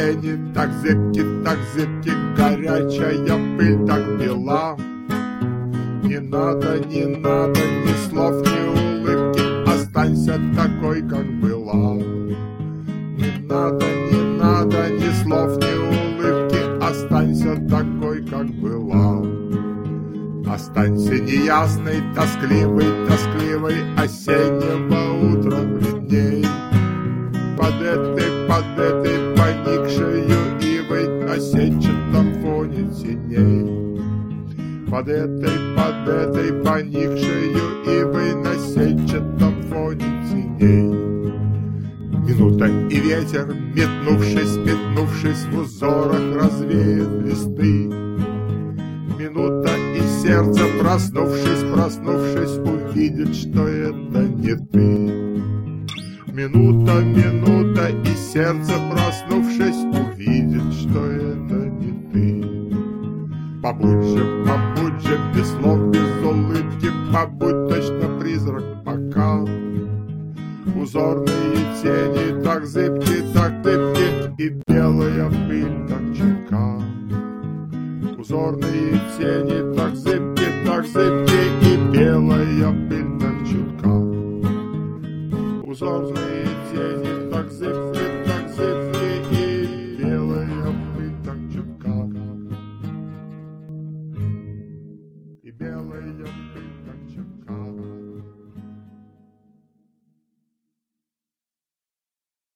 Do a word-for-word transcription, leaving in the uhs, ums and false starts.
тени, так зыбки, так зыбки, горячая пыль так бела. Не надо, не надо ни слов, ни улыбки, останься такой, как была. Не надо, не надо ни слов, ни улыбки, останься такой, как была. Останься неясной, тоскливой, тоскливой осеннего утра бледней. Под этой, под этой поникшею ивой на сетчатом фоне теней. Под этой, под этой поникшею ивой на сетчатом фоне теней. Минута и ветер, метнувшись, метнувшись в узорах, развеет листы. Минута и сердце, проснувшись, проснувшись, увидит, что это не ты. Минута, минута и сердце, проснувшись, увидит, что это не ты. Побудь же, побудь же, без слов, без улыбки, побудь точно призрак пока. Узорные тени так зыбки, так зыбки, и белая пыль так чека. Узорные тени так зыбки, так зыбки, и белая пыль так чутка. Узорные